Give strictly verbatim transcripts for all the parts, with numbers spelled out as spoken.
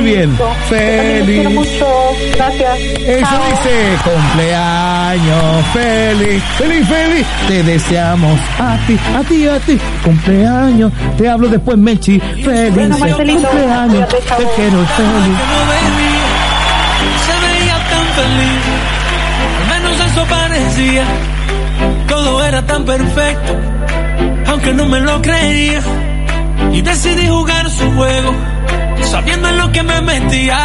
bien. Feliz. Mucho. Gracias. Eso Chao. dice, cumpleaños feliz, feliz, feliz. Te deseamos a ti, a ti, a ti. Cumpleaños. Te hablo después, Mechi. Feliz. Bueno, Marcelito, cumpleaños. cuídate, Te chao. quiero, feliz. Se veía tan feliz, al menos eso parecía. Todo era tan perfecto, aunque no me lo creía. Y decidí jugar su juego, sabiendo en lo que me metía.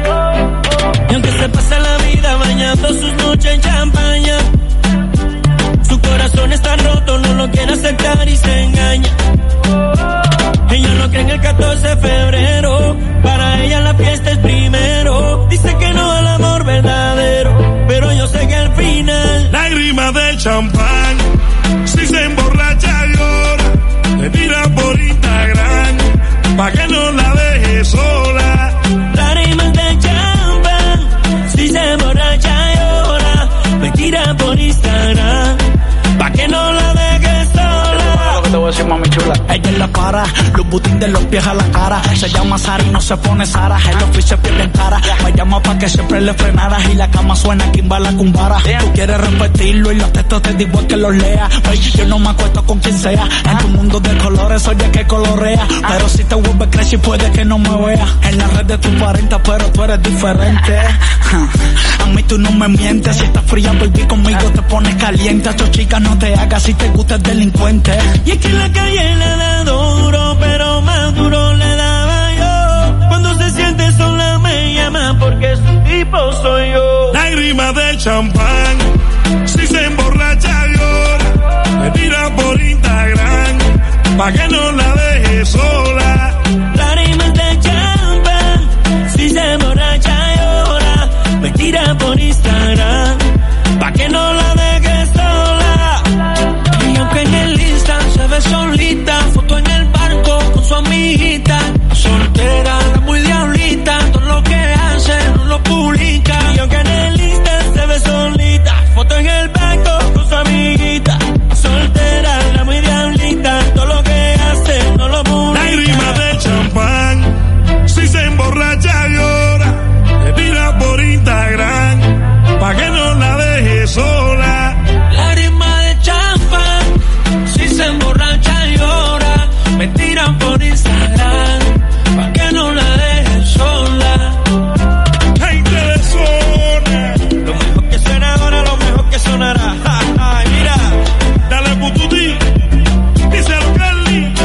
Y aunque se pasa la vida bañando sus noches en champaña, su corazón está roto, no lo quiere aceptar y se engaña. Ella no cree en el catorce de febrero, para ella la fiesta es primero. Dice que no al amor verdadero, pero yo sé que al final lágrimas de champán, si se emborracha llora, le tira por Instagram, pa' que no la deje sola. Lágrimas de champán, si se emborracha llora, me tira por Instagram, pa' que no la deje sola. Te voy a decir, mami chula. Ella es la para, los butines de los pies a la cara. Se llama Sara y no se pone Sara. El oficio pierde en cara. Me llama pa' que siempre le frenara. Y la cama suena quimba la cumbara. Tú quieres repetirlo y los textos te digo que los lea. Ay, yo no me acuesto con quien sea. En tu mundo de colores oye que colorea. Pero si te vuelves crazy puede que no me vea. En la red de tus cuarenta pero tú eres diferente. A mí tú no me mientes. Si estás fría baby conmigo te pones caliente. A tu chica no te hagas si te gusta el delincuente. Y es que en la calle le da duro, pero más duro le daba yo. Cuando se siente sola me llama porque su tipo soy yo. Lágrimas de champán, si se emborracha llora, le tira por Instagram, pa' que no la deje sola. Lágrimas de champán, si se emborracha llora, me tira por Instagram, pa' que no la deje sola. Y aunque en el Insta se ve solita, foto en el barco con su amiguita, soltera, muy diablita, todo lo que hace no lo publica. Y aunque en el Insta se ve solita, foto en el barco con su amiguita, soltera, la muy diablita, todo lo que hace no lo publica. Lágrimas de champán, si se emborracha llora, le tira por Instagram, pa' que no la deje sola. Lágrimas de champán, si se emborracha llora, me tiran por Instagram, pa' que no la deje sola. Gente de zona, Lo mejor que suena ahora, lo mejor que sonará. Ay, mira, dale pututi, díselo Carly.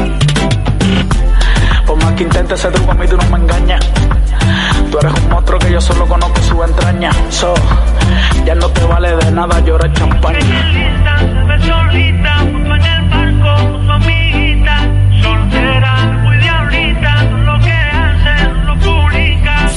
Por más que intentes ese truco a mí tú no me engañas. Tú eres un monstruo que yo solo conozco su entraña. So, ya no te vale de nada llorar champaña. se ve solita, junto en el barco con su amiguita, soltera, muy diablita, todo lo que hace no lo publica.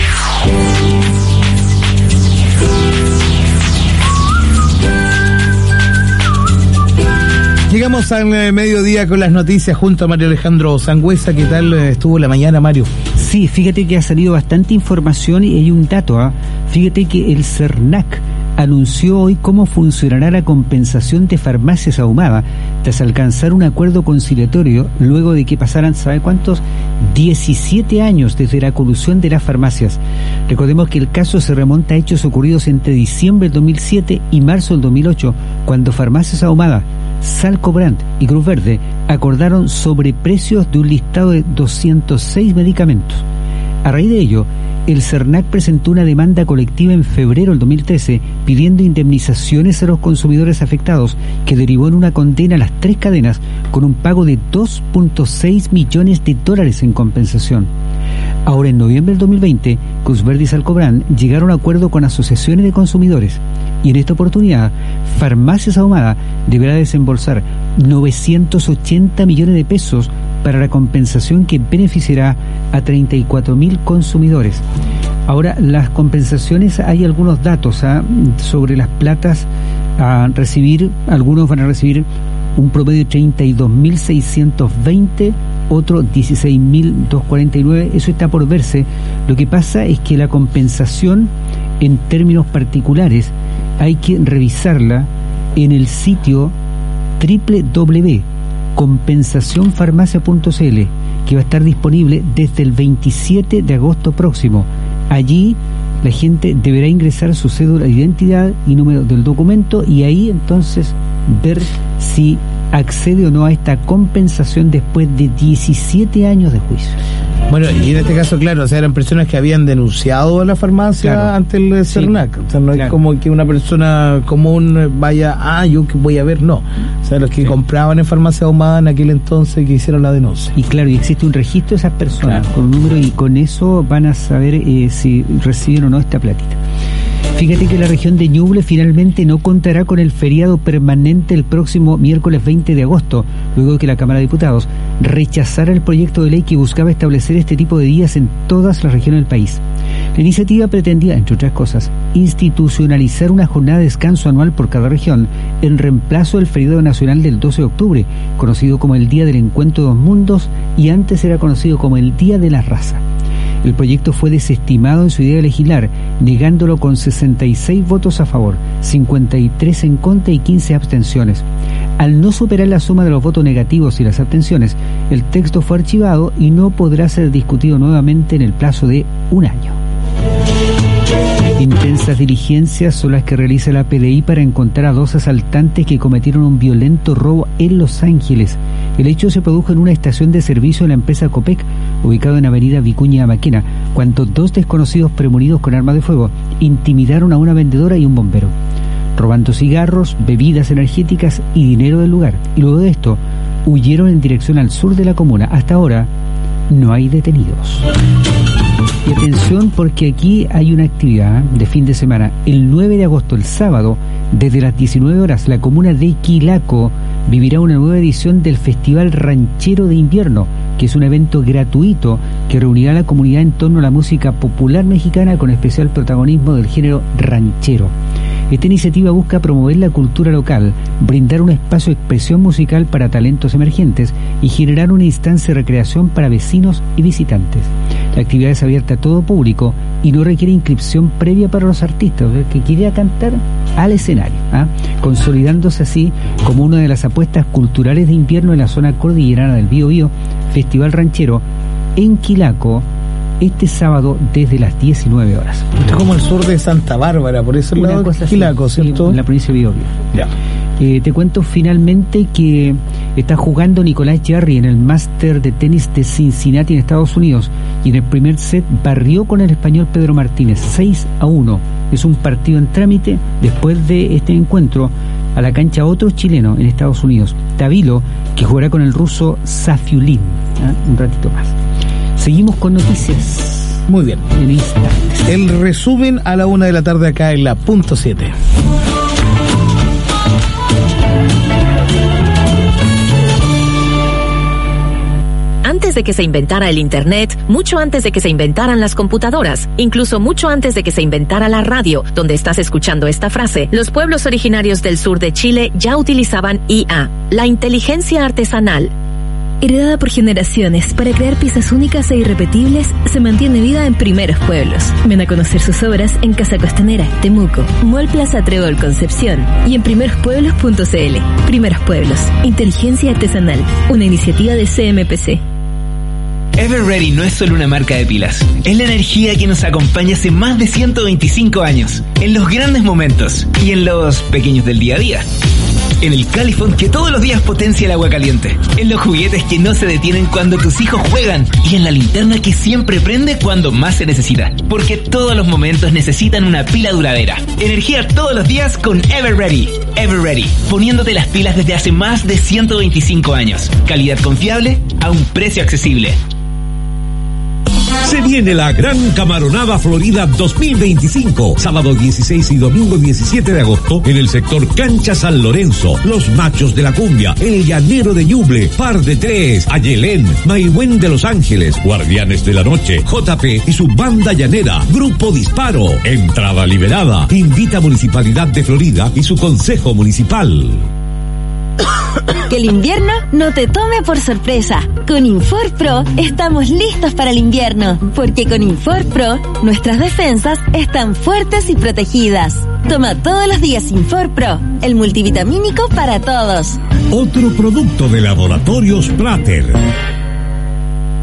Llegamos al eh, mediodía con las noticias junto a Mario Alejandro Sangüesa. ¿Qué tal eh, estuvo la mañana, Mario? Sí, fíjate que ha salido bastante información y hay un dato. ¿eh? Fíjate que el CERNAC anunció hoy cómo funcionará la compensación de farmacias Ahumada tras alcanzar un acuerdo conciliatorio luego de que pasaran, ¿sabe cuántos? diecisiete años desde la colusión de las farmacias. Recordemos que el caso se remonta a hechos ocurridos entre diciembre del dos mil siete y marzo del dos mil ocho, cuando Farmacias Ahumada, Salcobrand y Cruz Verde acordaron sobreprecios de un listado de doscientos seis medicamentos. A raíz de ello, el CERNAC presentó una demanda colectiva en febrero del dos mil trece pidiendo indemnizaciones a los consumidores afectados, que derivó en una condena a las tres cadenas con un pago de dos punto seis millones de dólares en compensación. Ahora, en noviembre del dos mil veinte, Cruz Verde y Salcobrand llegaron a un acuerdo con asociaciones de consumidores y en esta oportunidad, Farmacias Ahumada deberá desembolsar novecientos ochenta millones de pesos para la compensación que beneficiará a treinta y cuatro mil consumidores. Ahora, las compensaciones, hay algunos datos ¿eh? sobre las platas a recibir. Algunos van a recibir un promedio de treinta y dos mil seiscientos veinte, otros dieciséis mil doscientos cuarenta y nueve. Eso está por verse. Lo que pasa es que la compensación en términos particulares hay que revisarla en el sitio doble u doble u doble u punto compensación farmacia punto c l que va a estar disponible desde el veintisiete de agosto próximo. Allí la gente deberá ingresar su cédula de identidad y número del documento y ahí entonces ver si accede o no a esta compensación después de diecisiete años de juicio. Bueno, y en este caso, claro, o sea, eran personas que habían denunciado a la farmacia claro. ante el CERNAC. Sí. O sea, no claro. es como que una persona común vaya, ah, yo que voy a ver, no. O sea, los que sí. compraban en farmacia ahumada en aquel entonces que hicieron la denuncia. Y claro, y existe un registro de esas personas claro. con un número y con eso van a saber eh, si reciben o no esta platita. Fíjate que la región de Ñuble finalmente no contará con el feriado permanente el próximo miércoles veinte de agosto, luego de que la Cámara de Diputados rechazara el proyecto de ley que buscaba establecer este tipo de días en todas las regiones del país. La iniciativa pretendía, entre otras cosas, institucionalizar una jornada de descanso anual por cada región en reemplazo del feriado nacional del doce de octubre, conocido como el Día del Encuentro de los Mundos y antes era conocido como el Día de la Raza. El proyecto fue desestimado en su idea de legislar, negándolo con sesenta y seis votos a favor, cincuenta y tres en contra y quince abstenciones. Al no superar la suma de los votos negativos y las abstenciones, el texto fue archivado y no podrá ser discutido nuevamente en el plazo de un año. Intensas diligencias son las que realiza la P D I para encontrar a dos asaltantes que cometieron un violento robo en Los Ángeles. El hecho se produjo en una estación de servicio de la empresa Copec, ubicado en Avenida Vicuña Maquena, cuando dos desconocidos premonidos con armas de fuego intimidaron a una vendedora y un bombero, robando cigarros, bebidas energéticas y dinero del lugar. Y luego de esto, huyeron en dirección al sur de la comuna. Hasta ahora, no hay detenidos. Y atención porque aquí hay una actividad de fin de semana. El nueve de agosto, el sábado, desde las diecinueve horas, la comuna de Quilaco vivirá una nueva edición del Festival Ranchero de Invierno, que es un evento gratuito que reunirá a la comunidad en torno a la música popular mexicana con especial protagonismo del género ranchero. Esta iniciativa busca promover la cultura local, brindar un espacio de expresión musical para talentos emergentes y generar una instancia de recreación para vecinos y visitantes. La actividad es abierta a todo público y no requiere inscripción previa para los artistas, el que quiera cantar al escenario, ¿ah? consolidándose así como una de las apuestas culturales de invierno en la zona cordillerana del Biobío. Festival Ranchero en Quilaco, este sábado desde las diecinueve horas. Esto es como el sur de Santa Bárbara, por eso el lado de Quilaco, ¿cierto? En la provincia de Biobío. Ya. Eh, te cuento finalmente que está jugando Nicolás Jarry en el Máster de Tenis de Cincinnati en Estados Unidos y en el primer set barrió con el español Pedro Martínez seis a uno. Es un partido en trámite. Después de este encuentro a la cancha otro chileno en Estados Unidos, Tavilo, que jugará con el ruso Safiulin, ¿eh? un ratito más. Seguimos con noticias. Muy bien. En instantes. El resumen a la una de la tarde acá en la punto siete. Antes de que se inventara el Internet, mucho antes de que se inventaran las computadoras, incluso mucho antes de que se inventara la radio, donde estás escuchando esta frase, los pueblos originarios del sur de Chile ya utilizaban I A, la inteligencia artesanal. Heredada por generaciones para crear piezas únicas e irrepetibles, se mantiene viva en Primeros Pueblos. Ven a conocer sus obras en Casa Costanera, Temuco, Mall Plaza Trébol Concepción y en primeros pueblos punto c l. Primeros Pueblos, inteligencia artesanal, una iniciativa de C M P C. Everready no es solo una marca de pilas, es la energía que nos acompaña hace más de ciento veinticinco años, en los grandes momentos y en los pequeños del día a día. En el Califón que todos los días potencia el agua caliente, en los juguetes que no se detienen cuando tus hijos juegan y en la linterna que siempre prende cuando más se necesita, porque todos los momentos necesitan una pila duradera. Energía todos los días con Everready. Everready, poniéndote las pilas desde hace más de ciento veinticinco años. Calidad confiable a un precio accesible. Se viene la Gran Camaronada Florida dos mil veinticinco, sábado dieciséis y domingo diecisiete de agosto, en el sector Cancha San Lorenzo, Los Machos de la Cumbia, El Llanero de Ñuble, Par de Tres, Ayelén, Maihuen de Los Ángeles, Guardianes de la Noche, J P y su banda llanera, Grupo Disparo, entrada liberada, invita Municipalidad de Florida y su Consejo Municipal. Que el invierno no te tome por sorpresa. Con InforPro estamos listos para el invierno, porque con InforPro nuestras defensas están fuertes y protegidas. Toma todos los días InforPro, el multivitamínico para todos. Otro producto de Laboratorios Prater.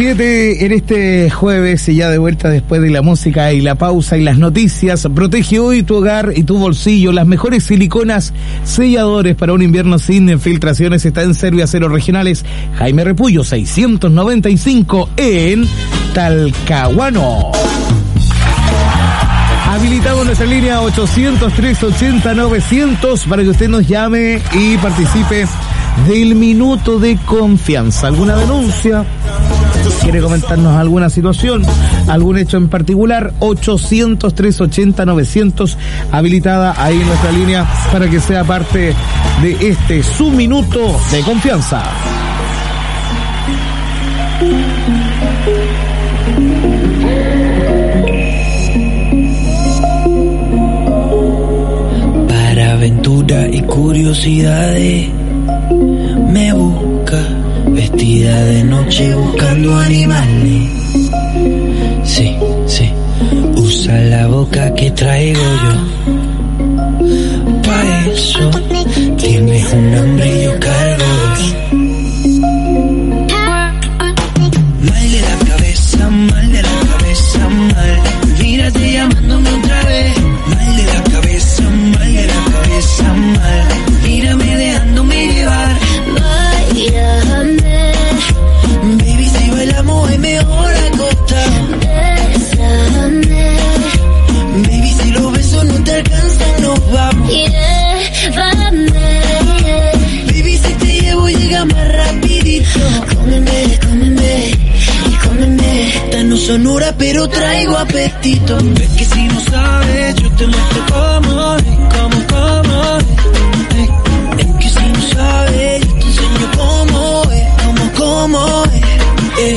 siete en este jueves y ya de vuelta después de la música y la pausa y las noticias. Protege hoy tu hogar y tu bolsillo. Las mejores siliconas selladores para un invierno sin filtraciones está en Serviacero Regionales Jaime Repullo seiscientos noventa y cinco en Talcahuano. Habilitamos nuestra línea ochocientos tres ochenta novecientos para que usted nos llame y participe del minuto de confianza. ¿Alguna denuncia? ¿Quiere comentarnos alguna situación? ¿Algún hecho en particular? ochocientos tres ochenta novecientos habilitada ahí en nuestra línea para que sea parte de este su minuto de confianza. Para aventura y curiosidades me busca, vestida de noche buscando animales. Sí, sí, usa la boca que traigo yo. Pa' eso tienes un hambre y yo cargo dos. Mal de la cabeza, mal de la cabeza, mal. Mírate llamándome otra vez. Mal de la cabeza, mal de la cabeza, mal. Mírame dejándome llevar. Báilame, baby, si bailamos es mejor acostado. Bésame, baby, si los besos no te alcanzan nos vamos. Llévame, baby, si te llevo llega más rapidito. cómeme, cómeme y cómeme. Esta no sonora pero traigo apetito. Es que si no sabes yo te muestro cómo es, cómo, cómo es. Es que si no sabes yo te enseño cómo es, cómo, cómo es. Eh.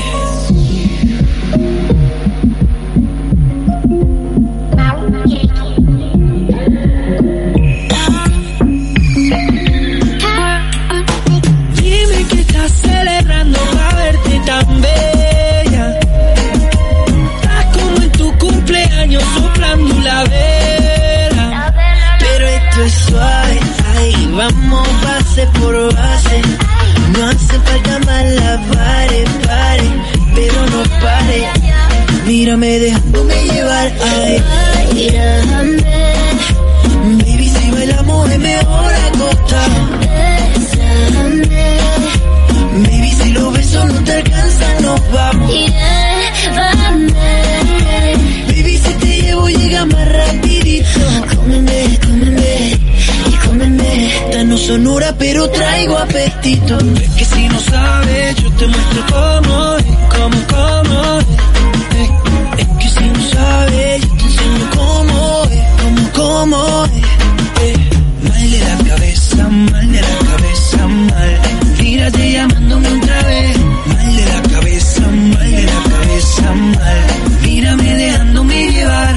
Dime que estás celebrando para verte tan bella. Estás como en tu cumpleaños soplando la vela. Pero esto es suave, ahí vamos base por base. No hace falta más la pare, pare, pero no pare. Mírame dejándome llevar, ay. Báilame, Baby, si bailamos es mejor acostado. bésame, Baby, si los besos no te alcanzan nos vamos. llévame, Baby, si te llevo llega más rapidito. cómeme, cómeme y cómeme. Esta no sonora pero traigo apetito. Es que si no sabes yo te muestro cómo es, cómo, cómo es. Es, es que si no sabes yo te enseño cómo es, cómo, cómo es. Eh, mal de la cabeza, mal de la cabeza, mal. Mírate llamándome otra vez. Mal de la cabeza, mal de la cabeza, mal. Mírame dejándome llevar.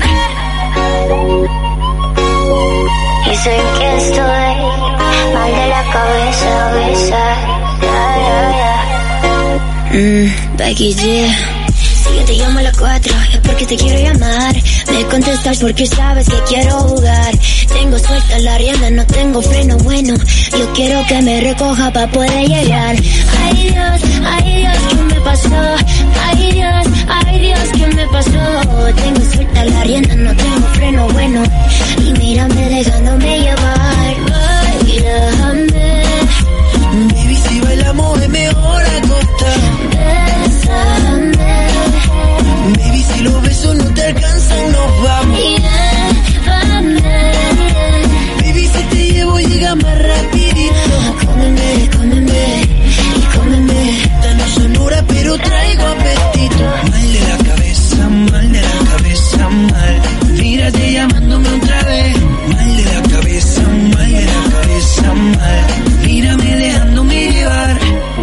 Y sé que estoy mal de la cabeza, besa, ya, ya, ya. Mmm, Becky G. Si yo te llamo a las cuatro es porque te quiero llamar. Me contestas porque sabes que quiero jugar. Tengo suelta la rienda, no tengo freno bueno. Yo quiero que me recoja pa' poder llegar. Ay Dios, ay Dios, ¿qué me pasó? Ay Dios, ay Dios, ¿qué me pasó? Tengo suelta la rienda, no tengo freno bueno. Y mírame dejándome llevar. Bailame, baby, si bailamos es mejor acostado. bésame, Baby, si los besos no te alcanzan nos vamos. llévame, Baby, si te llevo llega más rapidito. cómeme, cómeme y cómeme. Esta no sonora pero traigo apetito. Mal de la cabeza, mal de la cabeza, mal. Mírate llamándome otra vez. Mal de la cabeza, mal de la cabeza, mal. Mírame dejándome llevar.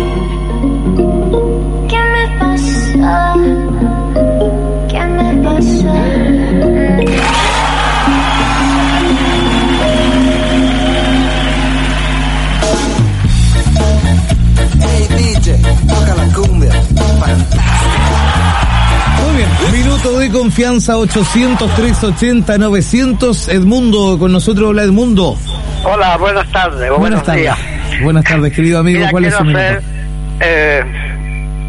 ¿Qué me pasa? ¿Qué me pasa? Hey D J, toca la cumbia. Muy bien, minuto de confianza ochocientos tres ochenta novecientos. Edmundo, con nosotros. Hola, Edmundo. Hola, buenas tardes, o Buenas buenos tardes. días. Buenas tardes, querido amigo. Mira, ¿Cuál es quiero su hacer minuto? eh,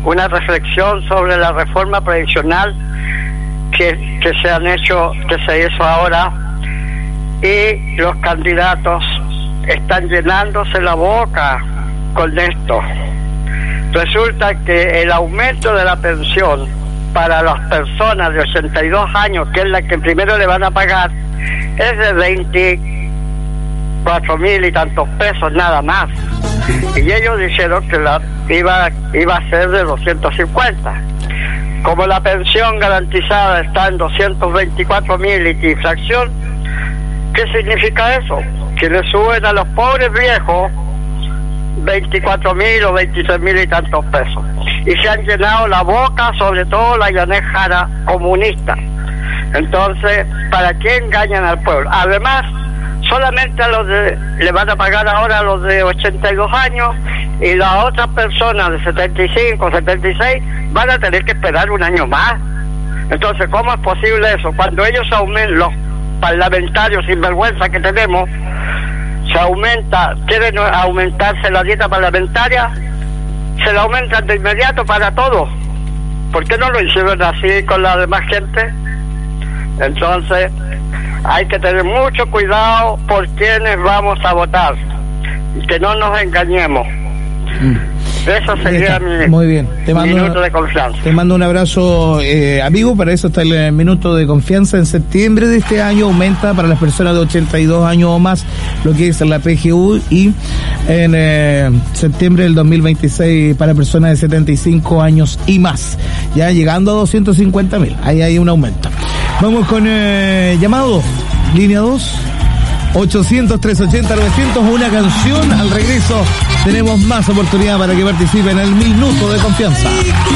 una reflexión sobre la reforma previsional que, que se han hecho, que se hizo ahora, y los candidatos están llenándose la boca con esto. Resulta que el aumento de la pensión para las personas de ochenta y dos años, que es la que primero le van a pagar, es de veinticuatro mil y tantos pesos nada más. Y ellos dijeron que la iba, iba a ser de doscientos cincuenta. Como la pensión garantizada está en doscientos veinticuatro mil y fracción, ¿qué significa eso? Que le suben a los pobres viejos veinticuatro mil o veintitrés mil y tantos pesos. Y se han llenado la boca, sobre todo la Yanez Jara comunista. Entonces, ¿para qué engañan al pueblo? Además, solamente a los de, le van a pagar ahora a los de ochenta y dos años, y las otras personas de setenta y cinco, setenta y seis van a tener que esperar un año más. Entonces, ¿cómo es posible eso? Cuando ellos aumentan, los parlamentarios sinvergüenza que tenemos, se aumenta, quieren aumentarse la dieta parlamentaria, se la aumentan de inmediato para todos. ¿Por qué no lo hicieron así con la demás gente? Entonces, hay que tener mucho cuidado por quienes vamos a votar, que no nos engañemos. Mm. Eso sería mi, Muy bien. Te mando minuto una, de confianza. Te mando un abrazo, eh, amigo. Para eso está el minuto de confianza. En septiembre de este año aumenta para las personas de ochenta y dos años o más lo que es la P G U, y en eh, septiembre del dos mil veintiséis para personas de setenta y cinco años y más, ya llegando a doscientos cincuenta mil. Ahí hay un aumento. Vamos con eh, llamado, línea dos, ochocientos, trescientos ochenta, novecientos, una canción. Al regreso tenemos más oportunidad para que participen en el minuto de confianza.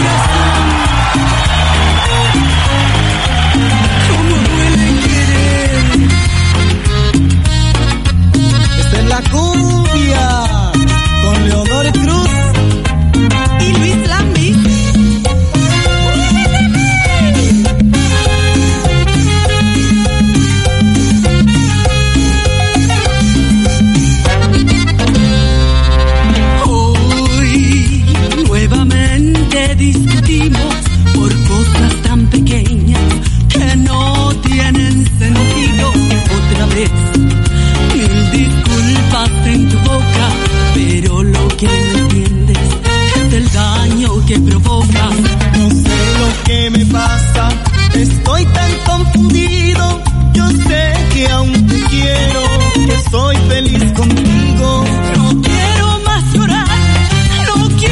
Esta es la cumbia con Leonor Cruz y Luis Lambi. Discutimos por cosas tan pequeñas que no tienen sentido. Otra vez, mil disculpas en tu boca, pero lo que no entiendes es el daño que provocas. No sé lo que me pasa, estoy tan confundido. Yo sé que aún te quiero, que estoy feliz contigo. No quiero más llorar, no quiero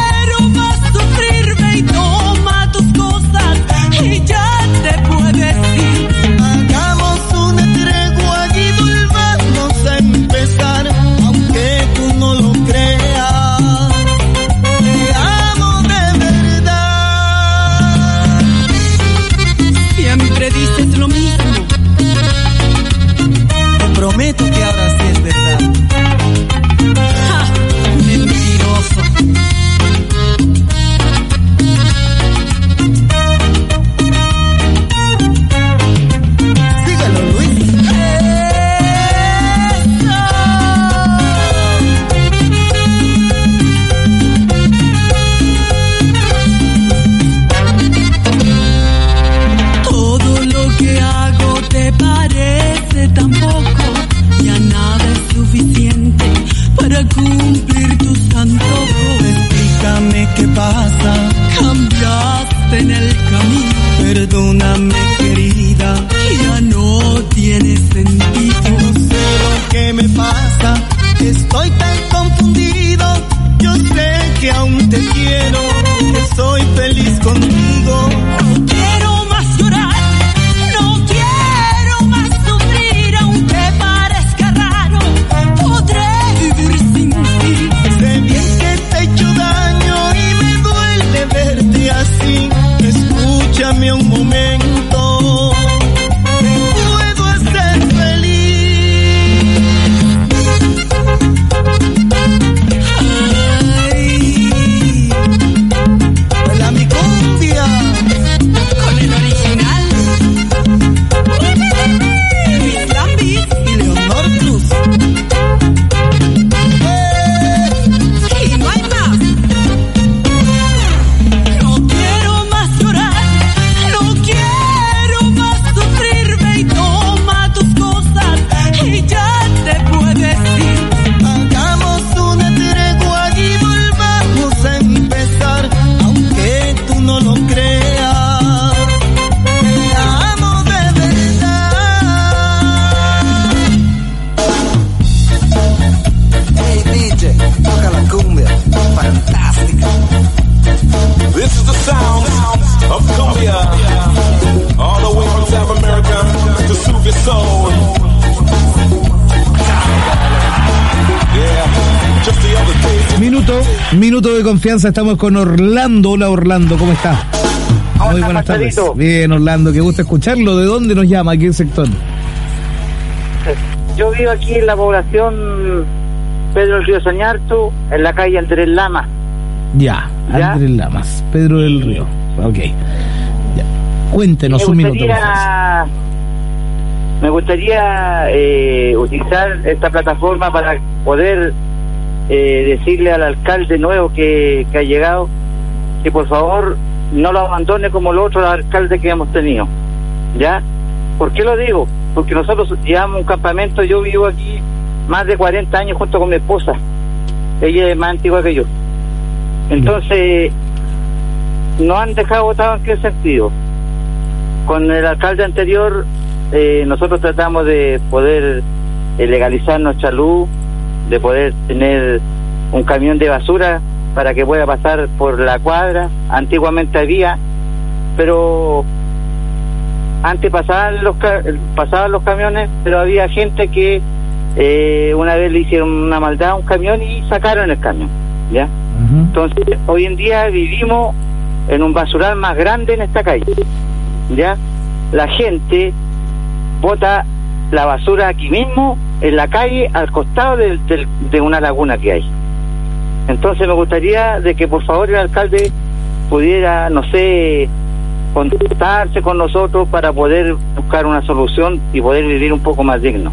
y toma tus cosas y ya te puedes ir. Hagamos una tregua y volvamos a empezar, aunque tú no lo creas. Te amo de verdad. Siempre dices lo mismo. Te prometo que ahora sí es verdad. ¡Ja! Mentiroso. Cumplir tus antojos. Explícame qué pasa. Cambiaste en el camino. Perdóname, querida, ya no tiene sentido. No sé lo que me pasa, estoy tan confundido. Yo sé que aún te quiero, que soy feliz contigo. No quiero más llorar, no quiero más sufrir, aunque parezca raro. Podré vivir sin ti. Sé bien que te he hecho daño y me duele verte así. Escúchame un momento, te puedo hacer feliz. Ay, hola mi cumbia. Minuto, minuto de confianza, estamos con Orlando. Hola Orlando, ¿cómo está? Muy buenas tardes. Bien, Orlando, qué gusto escucharlo. ¿De dónde nos llama? ¿A qué sector? Yo vivo aquí en la población Pedro del Río Sañartu, en la calle Andrés Lamas. Ya, ¿Ya? Andrés Lamas, Pedro del Río. Ok. Ya. Cuéntenos un minuto. Me gustaría eh, utilizar esta plataforma para poder eh, decirle al alcalde nuevo que, que ha llegado que por favor no lo abandone como los otros alcaldes que hemos tenido. ¿Ya? ¿Por qué lo digo? Porque nosotros llevamos un campamento, yo vivo aquí más de cuarenta años junto con mi esposa. Ella es más antigua que yo. Entonces, nos han dejado votados en qué sentido. Con el alcalde anterior, eh, nosotros tratamos de poder eh, legalizar nuestra luz, de poder tener un camión de basura para que pueda pasar por la cuadra. Antiguamente había, pero antes pasaban los pasaban los camiones, pero había gente que eh, una vez le hicieron una maldad a un camión y sacaron el camión, ¿ya? Uh-huh. Entonces, hoy en día vivimos en un basural más grande en esta calle, ¿ya? La gente bota la basura aquí mismo, en la calle, al costado de, de, de una laguna que hay. Entonces me gustaría de que por favor el alcalde pudiera, no sé, contactarse con nosotros para poder buscar una solución y poder vivir un poco más digno.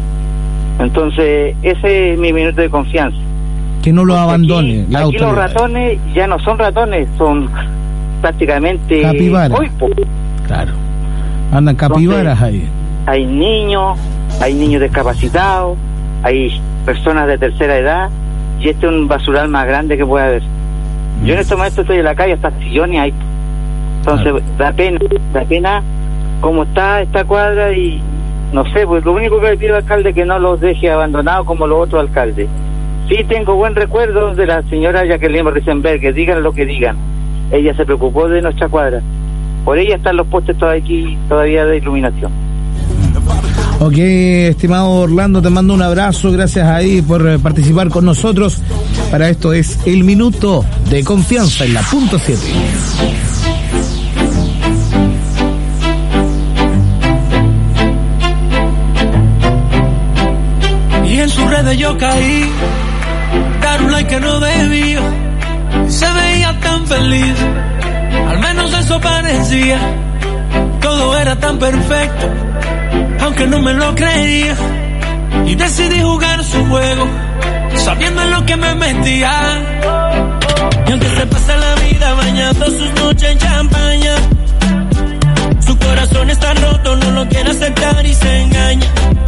Entonces ese es mi minuto de confianza. Que no lo Porque abandone. Aquí, aquí los ratones ya no son ratones, son prácticamente capibaras. Claro, andan capibaras ahí. Hay niños, hay niños discapacitados, hay personas de tercera edad, y este es un basural más grande que puede haber. Yo en este momento estoy en la calle, hasta sillones hay. Entonces claro. da pena, da pena cómo está esta cuadra, y no sé, pues lo único que le pido al alcalde es que no los deje abandonados como los otros alcaldes. Sí tengo buen recuerdo de la señora Jacqueline Risenberg, que digan lo que digan. Ella se preocupó de nuestra cuadra. Por ella están los postes todavía aquí, todavía de iluminación. Ok, estimado Orlando, te mando un abrazo, gracias ahí por eh, participar con nosotros. Para esto es el minuto de confianza en la punto siete. Y en sus redes yo caí, dar un like que no debía, se veía tan feliz, al menos eso parecía, todo era tan perfecto, aunque no me lo creía, y decidí jugar su juego, sabiendo en lo que me metía. Y aunque se pasa la vida bañando sus noches en champaña, su corazón está roto, no lo quiere aceptar y se engaña.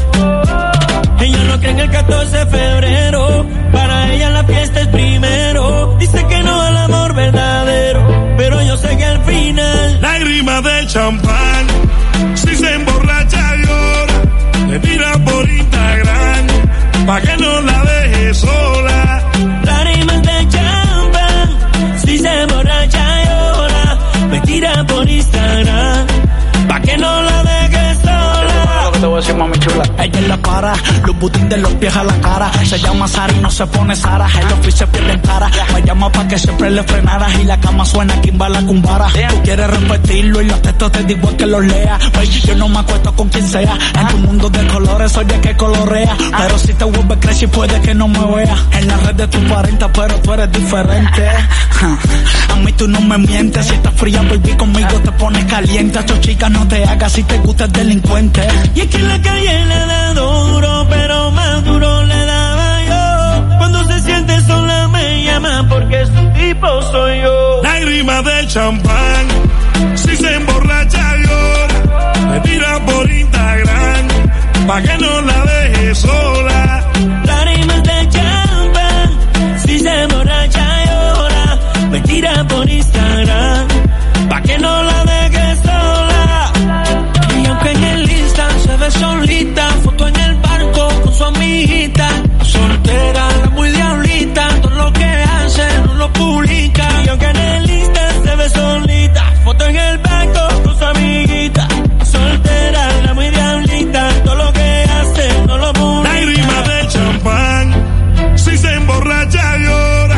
Ella no cree en el catorce de febrero, para ella la fiesta es primero. Dice que no al amor verdadero, pero yo sé que al final lágrima del champán, si se emborracha llora, le tira por Instagram, pa' que no la deje sola. Lágrimas de champán, si se emborracha llora, me tira por Instagram, pa' que no la deje sola. Te voy a decir, mami chula. Ella es la para, los butín de los pies a la cara. Se llama Sara y no se pone Sara. El oficio se pierde en cara. Me llama pa' que siempre le frenaras. Y la cama suena Kimba la cumbara. Tú quieres repetirlo y los textos te digo que los lea. Baby, yo no me acuesto con quien sea. En tu mundo de colores soy de que colorea. Pero si te vuelves crazy puede que no me vea. En la red de tus cuarenta, pero tú eres diferente. A mí tú no me mientes. Si estás fría, baby, conmigo te pones caliente. A tu chica no te hagas si te gusta el delincuente. Y es que en la calle le he dado duro, pero más duro le daba yo. Cuando se siente sola me llama porque su tipo soy yo. Lágrima del champán, si se emborracha llora, me tira por Instagram, pa' que no la deje sola. Lágrimas de champán, si se emborracha llora, me tira por Instagram, pa' que no la deje sola. Y aunque en el Insta se ve solita, foto en el barco con su amiguita, soltera, la muy diablita, todo lo que hace no lo publica. Y aunque en el Insta se ve solita, foto en el barco con su amiguita, soltera, la muy diablita, todo lo que hace no lo publica. Lágrima de champán, si se emborracha llora,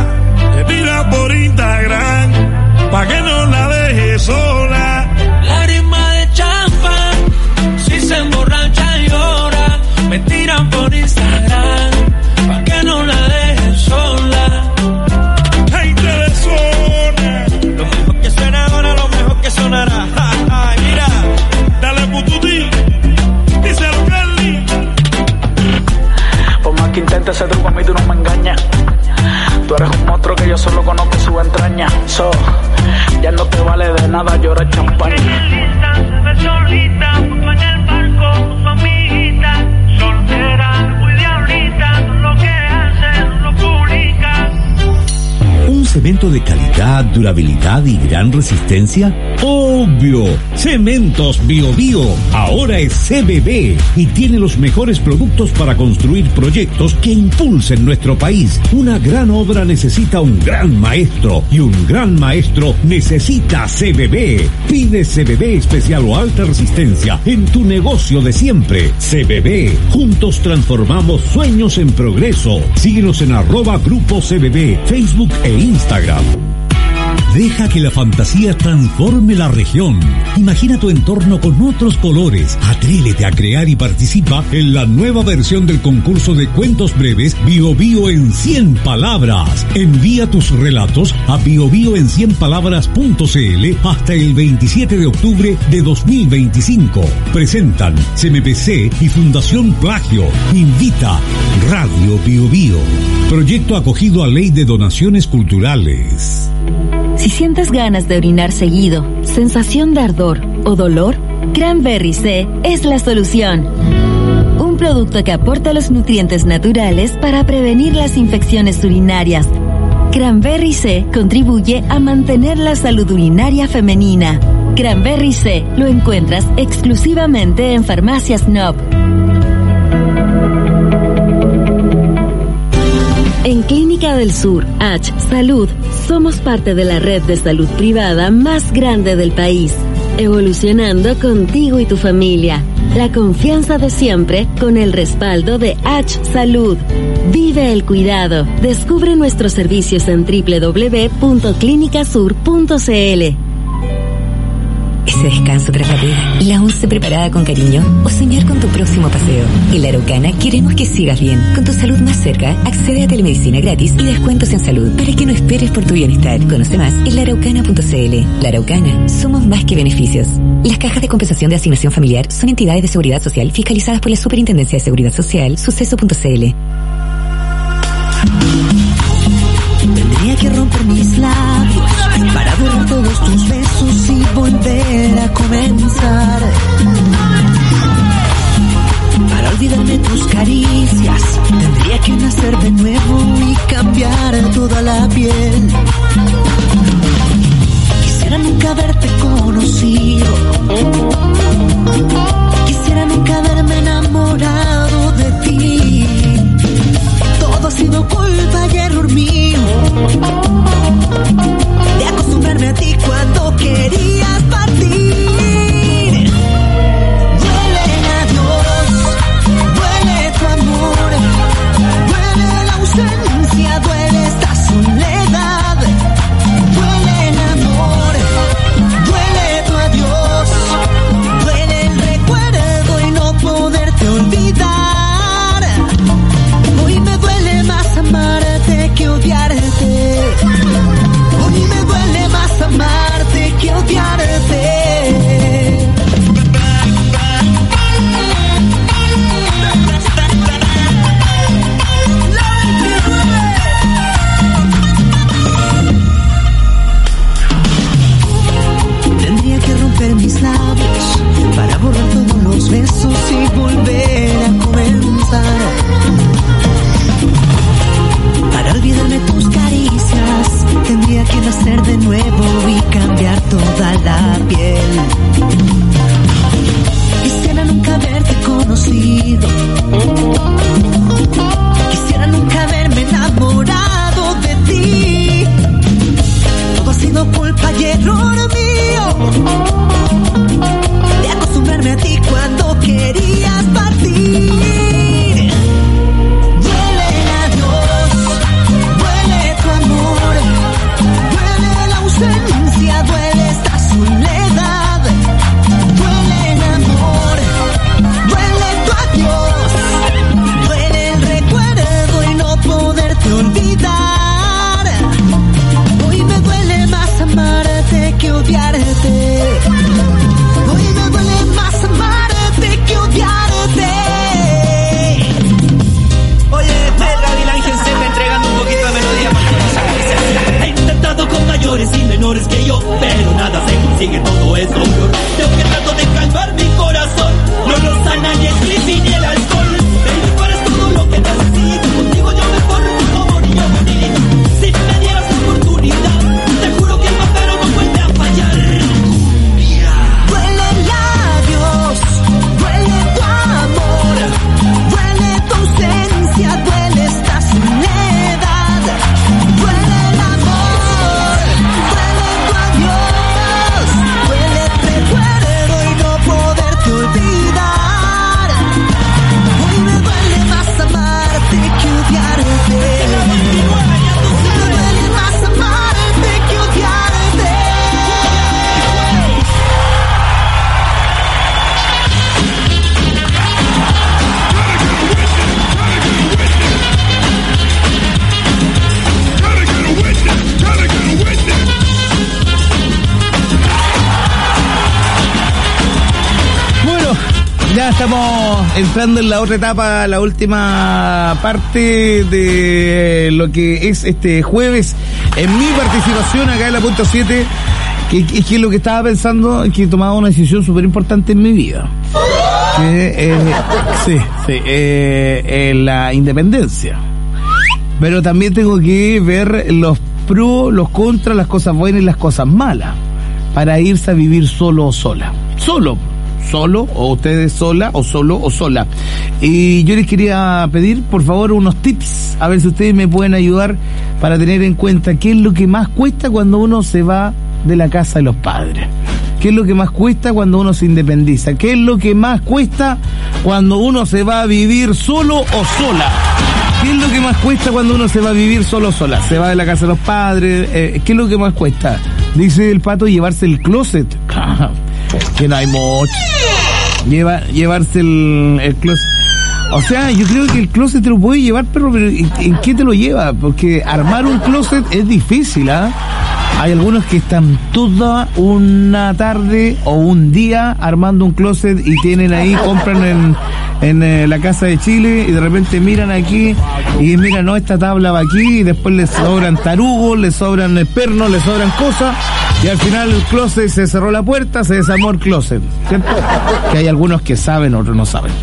tira por Instagram, pa' que no la deje sola. Lágrima de champán, si se emborracha y llora, me tiran por Instagram, pa' que no la deje sola. Gente de zona, lo mejor que suena ahora, lo mejor que sonará. Ay, mira, dale pututi, díselo Carly. Por más que intentes ese truco, a mí tú no me engañas. Tú eres un monstruo que yo solo conozco su entraña. So, ya no te vale de nada llorar champaña. Se ve solita, junto en el barco, con su amiguita. Soltera, muy diablita, todo lo que hace no lo publica. ¿Un cemento de calidad, durabilidad y gran resistencia? ¡Obvio! Cementos Bio Bio ahora es C B B y tiene los mejores productos para construir proyectos que impulsen nuestro país. Una gran obra necesita un gran maestro y un gran maestro necesita C B B. Pide C B B especial o alta resistencia en tu negocio de siempre. C B B. Juntos transformamos sueños en progreso. Síguenos en arroba Grupo C B B, Facebook e Instagram. Deja que la fantasía transforme la región. Imagina tu entorno con otros colores. Atrévete a crear y participa en la nueva versión del concurso de cuentos breves Bio Bio en cien palabras. Envía tus relatos a biobio en cien palabras punto c l hasta el veintisiete de octubre de dos mil veinticinco. Presentan C M P C y Fundación Plagio. Invita Radio Bio Bio. Proyecto acogido a Ley de Donaciones Culturales. Si sientes ganas de orinar seguido, sensación de ardor o dolor, Cranberry C es la solución. Un producto que aporta los nutrientes naturales para prevenir las infecciones urinarias. Cranberry C contribuye a mantener la salud urinaria femenina. Cranberry C lo encuentras exclusivamente en Farmacias N O P. En Clínica del Sur, H Salud, somos parte de la red de salud privada más grande del país, evolucionando contigo y tu familia. La confianza de siempre con el respaldo de H Salud. Vive el cuidado. Descubre nuestros servicios en doble u doble u doble u punto clínica sur punto c l. Ese descanso tras la pega, la once preparada con cariño o soñar con tu próximo paseo. En La Araucana queremos que sigas bien. Con tu salud más cerca, accede a telemedicina gratis y descuentos en salud para que no esperes por tu bienestar. Conoce más en la araucana punto c l. La Araucana, somos más que beneficios. Las cajas de compensación de asignación familiar son entidades de seguridad social fiscalizadas por la Superintendencia de Seguridad Social, suceso punto c l. Tendría que romper mis labios para borrar todos tus besos y volver a comenzar. Para olvidarme tus caricias, tendría que nacer de nuevo y cambiar toda la piel. Quisiera nunca haberte conocido. Quisiera nunca haberme enamorado de ti. Todo ha sido culpa y error mío de acostumbrarme a ti cuando querías partir. Duele el adiós, duele tu amor, duele la ausencia, duele esta soledad. Duele el amor, duele tu adiós, duele el recuerdo y no poderte olvidar. Hoy me duele más amarte que odiarte. Hoy me duele más amarte que odiarte. estamos entrando en la otra etapa, la última parte de lo que es este jueves en mi participación acá en la punto siete, que, que, que lo que estaba pensando es que he tomado una decisión súper importante en mi vida. Que, eh, sí, sí, eh, eh, la independencia. Pero también tengo que ver los pros, los contras, las cosas buenas y las cosas malas, para irse a vivir solo o sola. Solo. Solo, o ustedes sola, o solo, o sola. Y yo les quería pedir, por favor, unos tips, a ver si ustedes me pueden ayudar para tener en cuenta qué es lo que más cuesta cuando uno se va de la casa de los padres. ¿Qué es lo que más cuesta cuando uno se independiza? ¿Qué es lo que más cuesta cuando uno se va a vivir solo o sola? ¿Qué es lo que más cuesta cuando uno se va a vivir solo o sola? Se va de la casa de los padres. Eh, ¿Qué es lo que más cuesta? Dice el Pato, llevarse el closet. Que no hay mucho. Lleva, llevarse el, el closet. O sea, yo creo que el closet te lo puede llevar, pero, pero ¿en, ¿en qué te lo lleva? Porque armar un closet es difícil, ¿ah? ¿eh? Hay algunos que están toda una tarde o un día armando un closet y tienen ahí, compran en, en eh, la Casa de Chile y de repente miran aquí y miran, no, esta tabla va aquí, y después les sobran tarugos, les sobran pernos, les sobran cosas, y al final el closet se cerró la puerta, se desarmó el closet, ¿cierto? Que hay algunos que saben, otros no saben.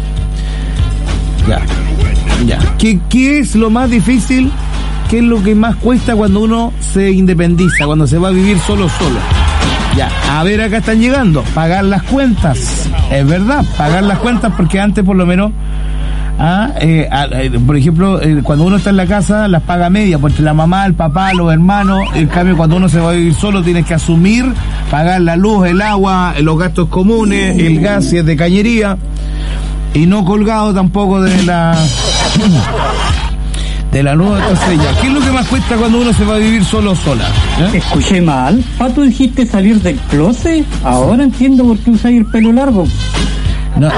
Ya, ya. ¿Qué, qué es lo más difícil? ¿Qué es lo que más cuesta cuando uno se independiza, cuando se va a vivir solo solo? Ya, a ver, acá están llegando, pagar las cuentas, es verdad, pagar las cuentas, porque antes por lo menos, ah, eh, eh, por ejemplo, eh, cuando uno está en la casa, las paga media, porque la mamá, el papá, los hermanos, en cambio cuando uno se va a vivir solo tienes que asumir, pagar la luz, el agua, los gastos comunes, el gas si es de cañería, y no colgado tampoco de la... de la nueva estrella. ¿Qué es lo que más cuesta cuando uno se va a vivir solo o sola? ¿Eh? Escuché mal. Pato, dijiste salir del closet. Ahora entiendo por qué usáis el pelo largo. No.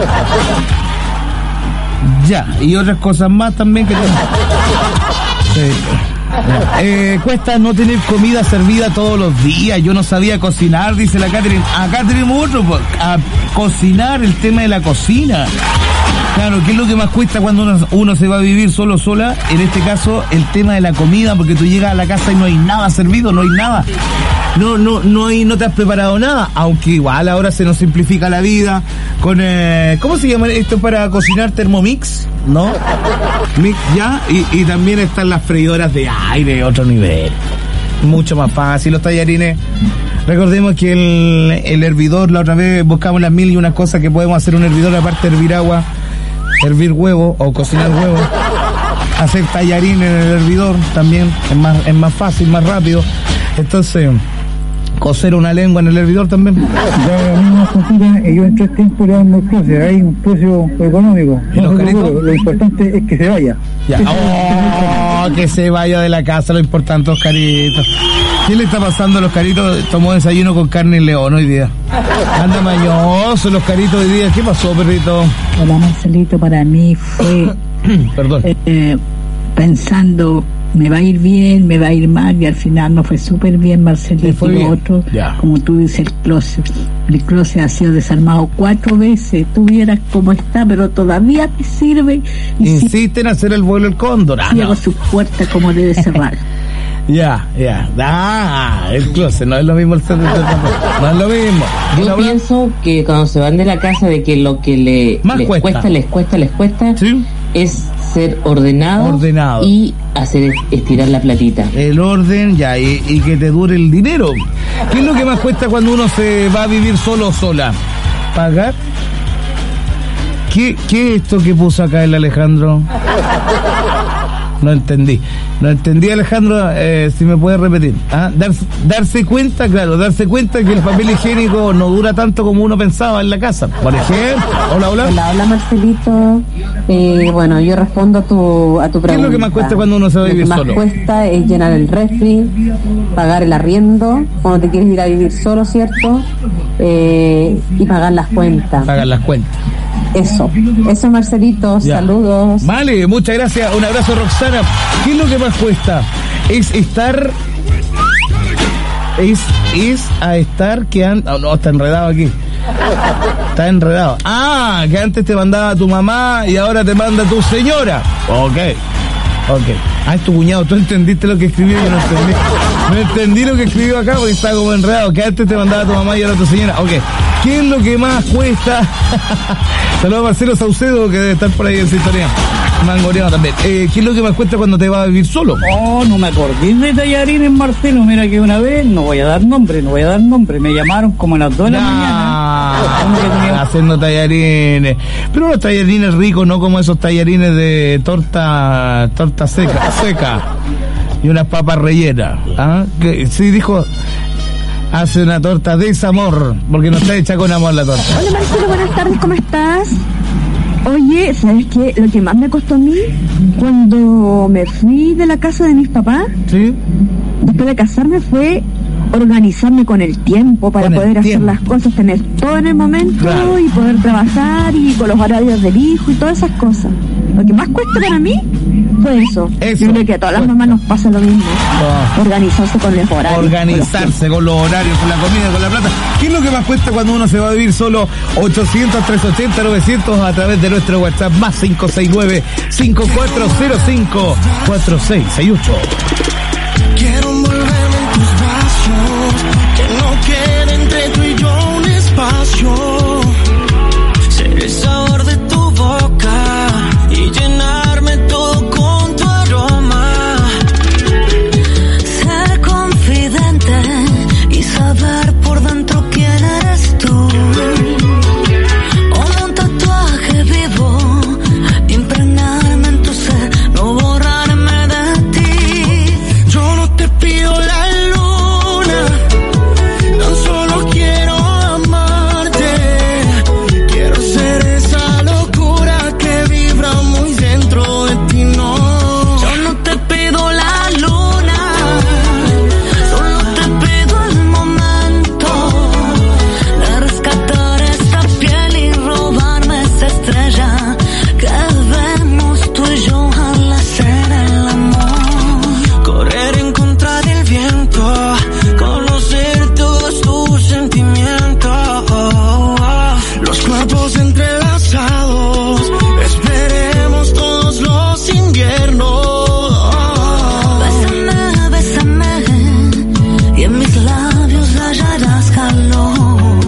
Ya, y otras cosas más también que tengo. Sí. Eh, cuesta no tener comida servida todos los días. Yo no sabía cocinar, dice la Catherine. Acá tenemos otro, a cocinar, el tema de la cocina. Claro, ¿qué es lo que más cuesta cuando uno, uno se va a vivir solo o sola? En este caso, el tema de la comida, porque tú llegas a la casa y no hay nada servido, no hay nada. No, no, no hay, no te has preparado nada, aunque igual ahora se nos simplifica la vida con, eh, ¿cómo se llama esto para cocinar? Thermomix, ¿no? Mix, ya, y, y también están las freidoras de aire, otro nivel. Mucho más fácil, los tallarines. Recordemos que el, el hervidor, la otra vez buscamos las mil y unas cosas que podemos hacer un hervidor, aparte de hervir agua, hervir huevo o cocinar huevo, hacer tallarín en el hervidor también es más, es más fácil, más rápido. Entonces, cocer una lengua en el hervidor también. Ya la misma cosita, yo en tres tiempos le damos el closet, hay un precio económico. ¿Y los caritos? Lo importante es que se vaya. Ya. Oh, que se vaya de la casa, lo importante, Oscarito. ¿Qué le está pasando a los caritos? Tomó desayuno con carne y león hoy día. Anda mañoso los caritos hoy día. ¿Qué pasó, perrito? Hola, Marcelito, para mí fue... Perdón. Eh, pensando, me va a ir bien, me va a ir mal, y al final no fue súper bien, Marcelito. Y lo otro, ya, como tú dices, el closet. El closet ha sido desarmado cuatro veces. Tú vieras cómo está, pero todavía te sirve. Y insisten en hacer el vuelo el cóndor. Ah, cierra su puerta como debe cerrar. Ya, ya. Ah, el closet, no es lo mismo el centro, no es lo mismo. Yo pienso que cuando se van de la casa, de que lo que le, les cuesta. cuesta, les cuesta, les cuesta, ¿sí?, es ser ordenado, ordenado y hacer estirar la platita. El orden, ya, y, y que te dure el dinero. ¿Qué es lo que más cuesta cuando uno se va a vivir solo o sola? ¿Pagar? ¿Qué, qué es esto que puso acá el Alejandro? No entendí. No entendí, Alejandro, eh, si me puedes repetir. ¿Ah? Darse, darse cuenta, claro, darse cuenta que el papel higiénico no dura tanto como uno pensaba en la casa. Por ejemplo, hola, hola. Hola, hola, Marcelito. Eh, bueno, yo respondo a tu, a tu pregunta. ¿Qué es lo que más cuesta cuando uno se va a vivir solo? Lo que más cuesta es llenar el refri, pagar el arriendo, cuando te quieres ir a vivir solo, ¿cierto? Eh, y pagar las cuentas. Pagar las cuentas. Eso, eso, Marcelito, ya. Saludos. Vale, muchas gracias, un abrazo, Roxana. ¿Qué es lo que más cuesta? Es estar, es, es a estar que han, oh, no, está enredado aquí. Está enredado. Ah, que antes te mandaba tu mamá y ahora te manda tu señora. Ok. Ok. Ah, es tu cuñado. ¿Tú entendiste lo que escribió? Yo no entendí. No entendí lo que escribió acá porque está como enredado. Que antes te mandaba tu mamá y ahora tu señora. Ok. ¿Qué es lo que más cuesta? Saludos a Marcelo Saucedo, que debe estar por ahí en sintonía. Mangoreado también. Eh, ¿Qué es lo que más cuesta cuando te vas a vivir solo? Oh, no me acordé de tallarines, Marcelo. Mira que una vez, no voy a dar nombre, no voy a dar nombre. Me llamaron como a las dos de la mañana. Haciendo tallarines. Pero los tallarines ricos, no como esos tallarines de torta, torta seca, seca. Y unas papas rellenas. ¿Ah? Que, sí, dijo... Hace una torta de desamor, porque no está hecha con amor la torta. Hola Marcelo, buenas tardes, ¿cómo estás? Oye, ¿sabes qué? Lo que más me costó a mí, cuando me fui de la casa de mis papás, ¿sí? Después de casarme, fue organizarme con el tiempo para poder hacer tiempo. Las cosas, tener todo en el momento, claro. Y poder trabajar y con los horarios del hijo y todas esas cosas. Lo que más cuesta para mí fue eso. eso. Yo creo que a todas las mamás nos pasa lo mismo. Oh. Organizarse con los horarios. Organizarse con los horarios, con la comida, con la plata. ¿Qué es lo que más cuesta cuando uno se va a vivir solo? ochocientos, trescientos ochenta, novecientos a través de nuestro WhatsApp más cinco seis nueve, cinco cuatro cero cinco, cuatro seis seis ocho. Quiero envolverme en tus brazos, que no quede entre tú y yo un espacio. Ser el sabor de tu boca y llenarme todo con tu aroma. Ser confidente y saber por dentro quién eres tú. Como un tatuaje vivo, impregnarme en tu ser, no borrarme de ti. Yo no te pido la luna, tan solo quiero amarte. Quiero ser esa locura que vibra muy dentro de ti, no. Yo no te pido la luna, solo te pido el momento de rescatar esta piel y robarme esa estrella que vemos tú y yo al hacer el amor. Correr en contra del viento, conocer todos tus sentimientos. Los cuerpos entrelazados, esperemos todos los inviernos. Bésame, bésame, y en mis labios hallarás calor.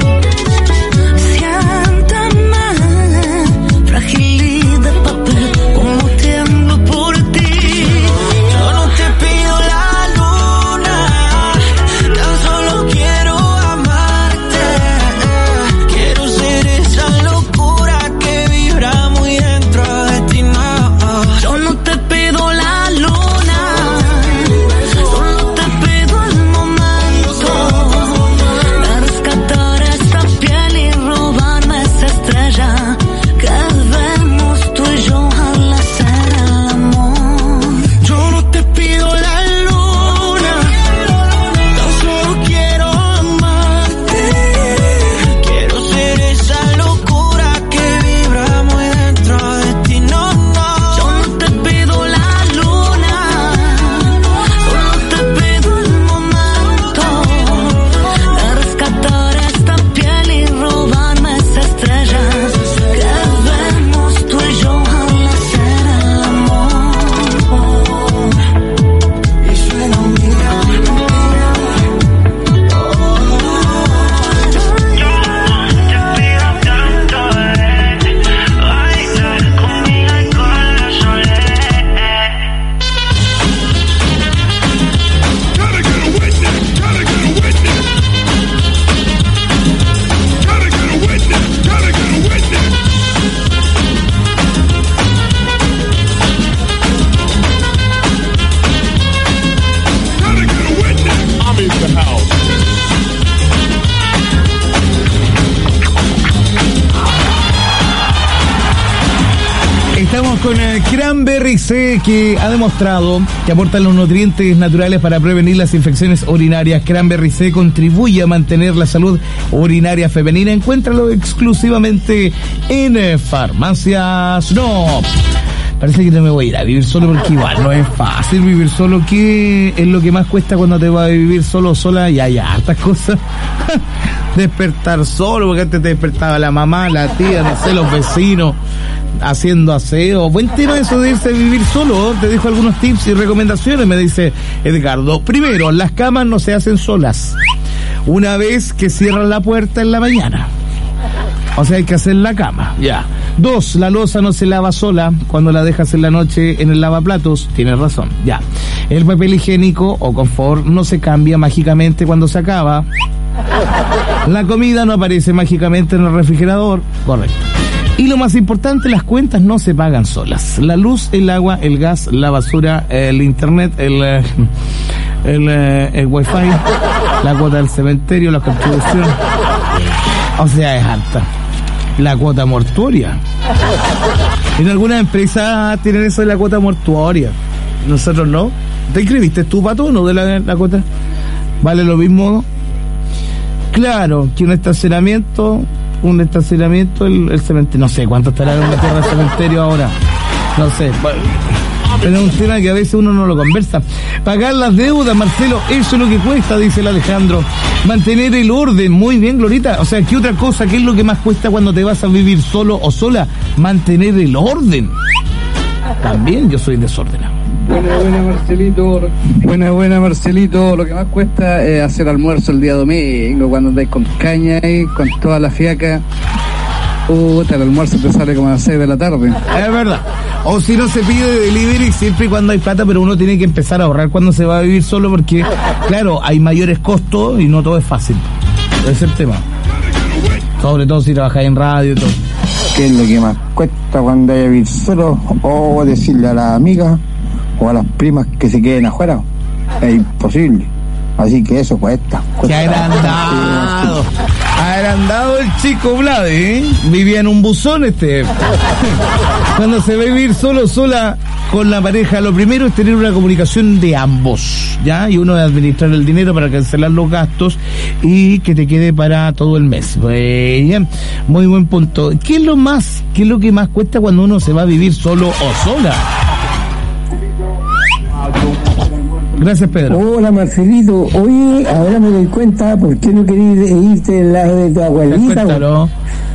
Siéntame, frágil de papel, como tiemblo por ti. Yo no te pido la luna, tan solo quiero amarte. Quiero ser esa locura que vibra muy dentro de ti, no. Yo no te pido la luna, solo te pido el momento de rescatar esta piel y robarme esa estrella que vemos tú y yo al hacer el amor. Yo no te pido la luna, tan solo quiero amarte. Quiero ser esa locura que vibra muy dentro de ti, no, no. Yo no te pido la luna, solo te pido el momento de rescatar esta piel y robarme esa estrella que vemos tú y yo al hacer el amor. Y suena un día. Gotta get a witness, gotta get a witness. Gotta get a witness, gotta get a witness. Gotta get a witness. I'm in the house. Estamos con el Cranberry C, que ha demostrado que aporta los nutrientes naturales para prevenir las infecciones urinarias. Cranberry C contribuye a mantener la salud urinaria femenina. Encuéntralo exclusivamente en eh, Farmacias No. parece que no me voy a ir a vivir solo porque igual no es fácil vivir solo. ¿Qué es lo que más cuesta cuando te vas a vivir solo o sola? Y hay hartas cosas. Despertar solo, porque antes te despertaba la mamá, la tía, no sé, los vecinos, haciendo aseo. Buen tema eso de irse a vivir solo. Te dejo algunos tips y recomendaciones, me dice Edgardo. Primero, las camas no se hacen solas una vez que cierran la puerta en la mañana. O sea, hay que hacer la cama. Ya. Dos, la loza no se lava sola cuando la dejas en la noche en el lavaplatos. Tienes razón. Ya. El papel higiénico o confort no se cambia mágicamente cuando se acaba. La comida no aparece mágicamente en el refrigerador. Correcto. Y lo más importante, las cuentas no se pagan solas. La luz, el agua, el gas, la basura, el internet, el, el, el, el wifi, la cuota del cementerio, la contribución. O sea, es alta. La cuota mortuoria. En algunas empresas tienen eso de la cuota mortuoria. Nosotros no. ¿Te inscribiste tú, Pato, no de la, la cuota? ¿Vale lo mismo? Claro, que un estacionamiento, un estacionamiento, el, el cementerio. No sé cuánto estará en la tierra del cementerio ahora. No sé. Pero es un tema que a veces uno no lo conversa. Pagar las deudas, Marcelo, eso es lo que cuesta, dice el Alejandro. Mantener el orden, muy bien, Glorita. O sea, ¿qué otra cosa? ¿Qué es lo que más cuesta cuando te vas a vivir solo o sola? Mantener el orden. También yo soy desordenado. Buena, buena, Marcelito. Buena, buena, Marcelito. Lo que más cuesta es hacer almuerzo el día domingo, cuando andáis con caña y con toda la fiaca. Puta, el almuerzo te sale como a las seis de la tarde. Es verdad. O si no se pide delivery siempre y cuando hay plata, pero uno tiene que empezar a ahorrar cuando se va a vivir solo porque, claro, hay mayores costos y no todo es fácil. Ese es el tema. Sobre todo si trabajáis en radio y todo. ¿Qué es lo que más cuesta cuando hay a vivir solo? O decirle a las amigas o a las primas que se queden afuera. Es imposible. Así que eso cuesta. cuesta. ¡Qué agrandado! Agrandado el chico Vlade, ¿eh? Vivía en un buzón este. Cuando se va a vivir solo, sola con la pareja, lo primero es tener una comunicación de ambos, ¿ya? Y uno de administrar el dinero para cancelar los gastos y que te quede para todo el mes. Bien, muy buen punto. ¿Qué es lo más, qué es lo que más cuesta cuando uno se va a vivir solo o sola? Gracias, Pedro. Hola, Marcelito. Oye, ahora me doy cuenta por qué no querías irte del lado de tu abuelita. Cuéntalo.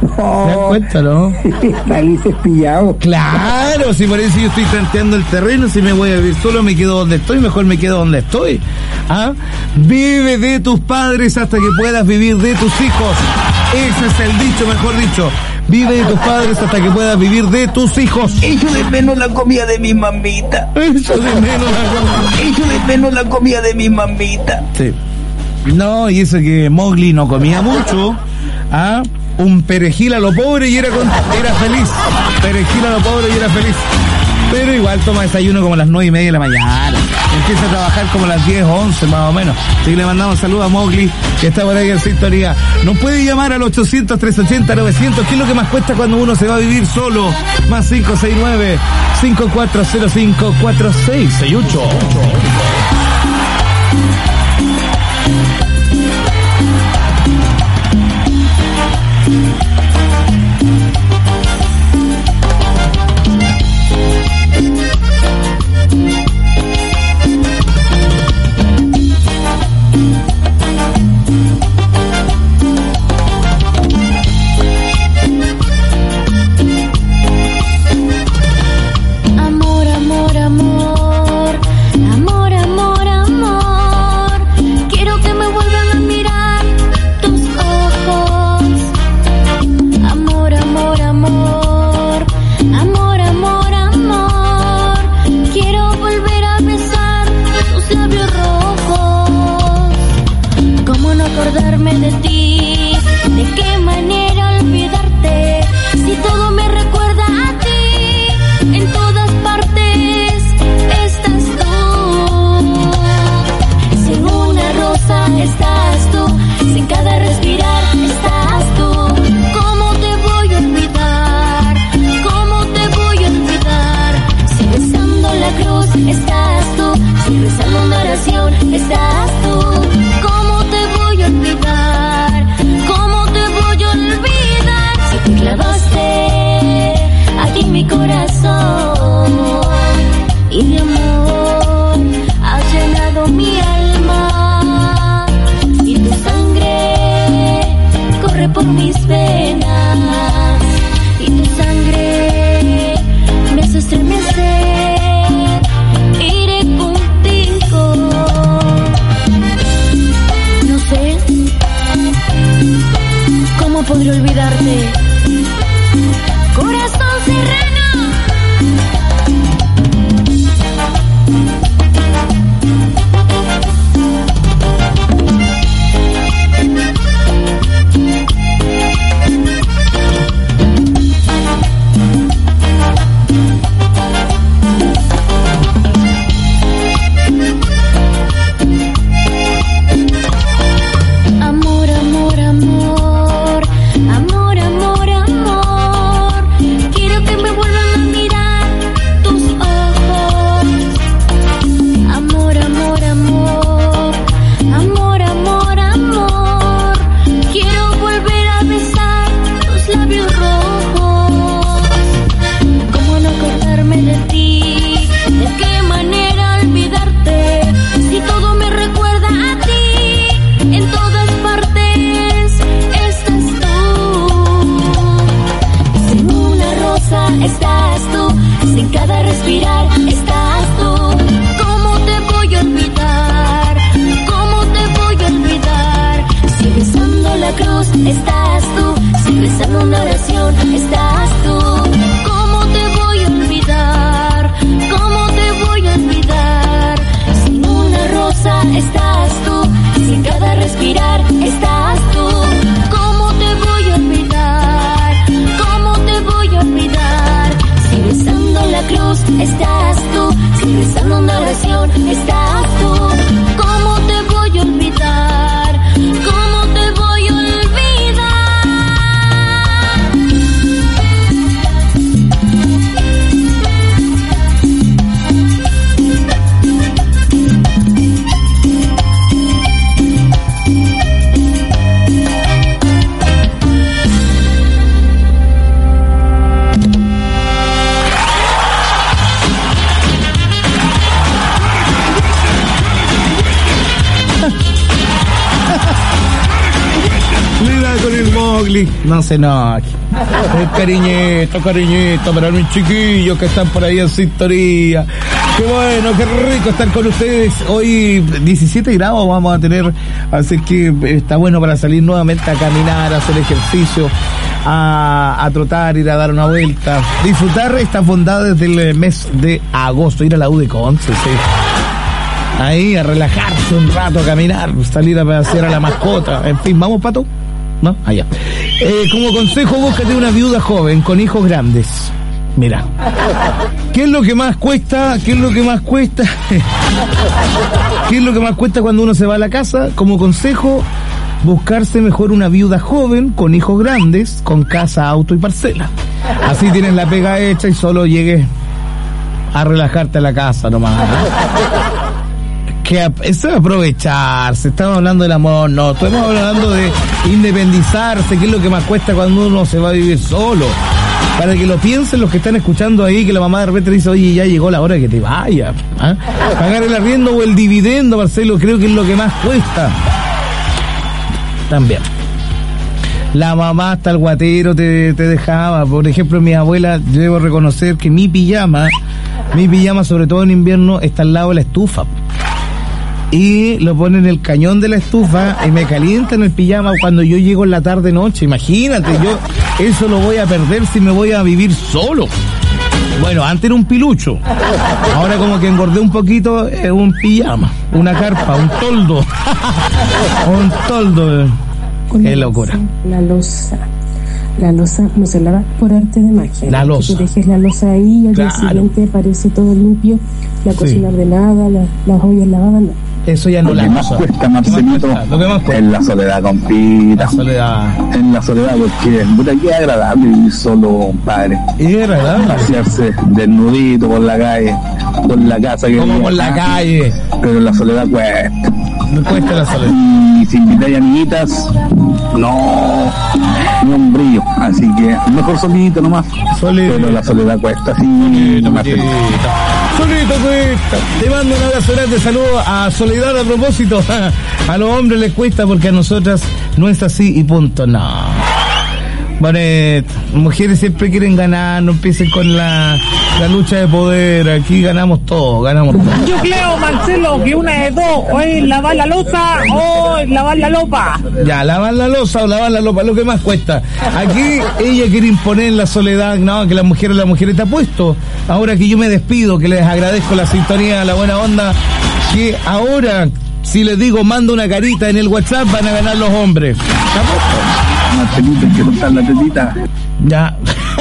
Oh, cuéntalo. Saliste pillado. Claro, si por eso yo estoy planteando el terreno, si me voy a vivir solo, me quedo donde estoy, mejor me quedo donde estoy. ¿Ah? Vive de tus padres hasta que puedas vivir de tus hijos. Ese es el dicho, mejor dicho. Vive de tus padres hasta que puedas vivir de tus hijos. Echo de menos la comida de mi mamita. Echo de menos la comida. Echo de menos la comida de mi mamita. Sí. No, y eso que Mowgli no comía mucho. ¿Ah? Un perejil a lo pobre y era, con, era feliz. Perejil a lo pobre y era feliz. Pero igual toma desayuno como a las nueve y media de la mañana. Empieza a trabajar como a las diez o once más o menos. Así que le mandamos saludos a Mowgli, que está por ahí en sintonía. Nos puede llamar al ochocientos, trescientos ochenta, novecientos. ¿Qué es lo que más cuesta cuando uno se va a vivir solo? Más cinco seis nueve, cinco cuatro cero cinco, cuatro seis seis ocho. Aquí en mi corazón. loza estás tú, si en cada respirar estás tú. ¿Cómo te voy a olvidar? ¿Cómo te voy a olvidar? Si besando la cruz estás tú, si rezando una oración estás tú. ¿Cómo te voy a olvidar? ¿Cómo te voy a olvidar? Con el Mowgli, no sé, no. El cariñito, cariñito para mis chiquillos que están por ahí en sintonía. Qué bueno, qué rico estar con ustedes. Hoy diecisiete grados vamos a tener, así que está bueno para salir nuevamente a caminar, a hacer ejercicio, a, a trotar, ir a dar una vuelta, disfrutar estas bondades del mes de agosto, ir a la U de Conce, sí. Ahí a relajarse un rato, a caminar, salir a pasear a la mascota, en fin, ¿vamos, Pato? ¿No? Allá. Eh, como consejo, búscate una viuda joven con hijos grandes. Mira. ¿Qué es lo que más cuesta? ¿Qué es lo que más cuesta? ¿Qué es lo que más cuesta cuando uno se va a la casa? Como consejo, buscarse mejor una viuda joven con hijos grandes, con casa, auto y parcela. Así tienes la pega hecha y solo llegues a relajarte a la casa nomás. Que eso es aprovecharse, estamos hablando del amor, no, estamos hablando de independizarse, que es lo que más cuesta cuando uno se va a vivir solo. Para que lo piensen los que están escuchando ahí, que la mamá de repente dice, oye, ya llegó la hora de que te vayas. ¿Ah? Pagar el arriendo o el dividendo, Marcelo, creo que es lo que más cuesta. También. La mamá hasta el guatero te, te dejaba. Por ejemplo, mi abuela, yo debo reconocer que mi pijama, mi pijama, sobre todo en invierno, está al lado de la estufa. Y lo pone en el cañón de la estufa y me calienta en el pijama cuando yo llego en la tarde noche. Imagínate, yo eso lo voy a perder si me voy a vivir solo. Bueno, antes era un pilucho. Ahora como que engordé un poquito, es un pijama, una carpa, un toldo. Un toldo. Qué locura. La loza. La loza no se lava por arte de magia. La loza. Tú dejes la loza ahí y al claro. día siguiente parece todo limpio, la cocina sí. ordenada, la, las ollas lavadas, no. Eso ya no la cosa. Lo que más cuesta, Marcelito, es la soledad, compita. La soledad. En la soledad, porque puta, que es agradable vivir solo, padre. Es agradable. Pasearse desnudito por la calle, por la casa que como por la calle. Pero la soledad cuesta. No cuesta la soledad. Y si invitáis amiguitas, no, ni un brillo. Así que mejor solito nomás. Solito. Pero la soledad cuesta, sí. Solito, solito cuesta. Te mando un abrazo grande, saludo a Soledad a propósito. A los hombres les cuesta porque a nosotras no es así y punto. No. Bonet, mujeres siempre quieren ganar, no empiecen con la, la lucha de poder, aquí ganamos todo, ganamos todo. Yo creo, Marcelo, que una de dos, o es lavar la loza o es lavar la lopa. Ya, lavar la loza o lavar la lopa, lo que más cuesta. Aquí ella quiere imponer la soledad, no, que las mujeres, las mujeres te apuesto. Ahora que yo me despido, que les agradezco la sintonía, la buena onda, que ahora, si les digo, mando una carita en el WhatsApp, van a ganar los hombres. ¿Te apuesto? Marcelito, hay que soltar la tetita. Ya.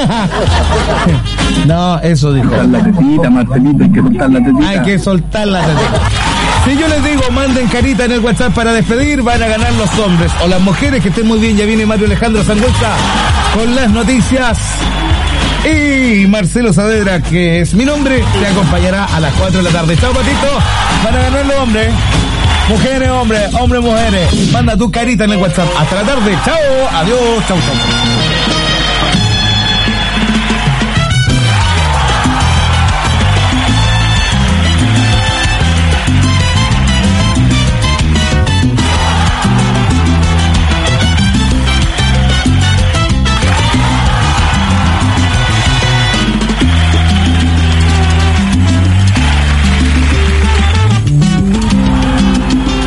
No, eso dijo. Soltar la tetita, Marcelito, hay que soltar la tetita. Hay que soltar la tetita. Si yo les digo, manden carita en el WhatsApp para despedir, van a ganar los hombres o las mujeres, que estén muy bien. Ya viene Mario Alejandro Sangüesa con las noticias. Y Marcelo Saavedra, que es mi nombre, te acompañará a las cuatro de la tarde. Chao, Patito. Van a ganar los hombres. Mujeres, hombres, hombres, mujeres. Manda tu carita en el WhatsApp. Hasta la tarde. Chao. Adiós. Chao, chao.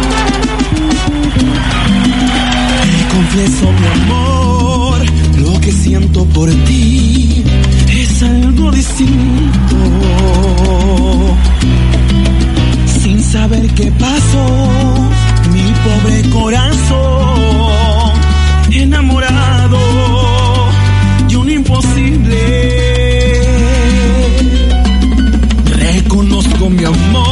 Confieso, mi amor, lo que paso, mi pobre corazón, enamorado de un imposible. Reconozco mi amor.